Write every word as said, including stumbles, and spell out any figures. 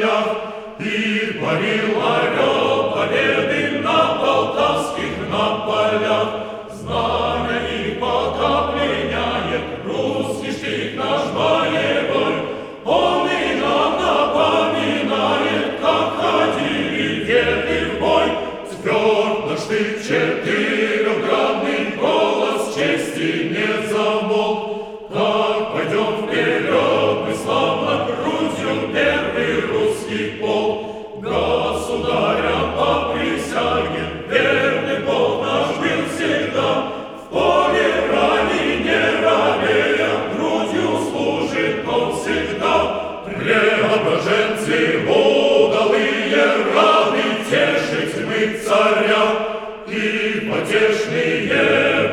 полях, и парил орел победы на полтавских на полях. Знамя и пока пленяет русский штык наш боевой, он и нам напоминает, как ходили деды в бой. Тверд наш штык четырехгранный, голос чести не замолк. Так пойдем вперед, мы славно грудью первый русский полк. Государя по присяге верный полк наш был всегда. В поле брани не робея, грудью служит он всегда. Преображенцы удалые, рады тешить мы царя, и потешные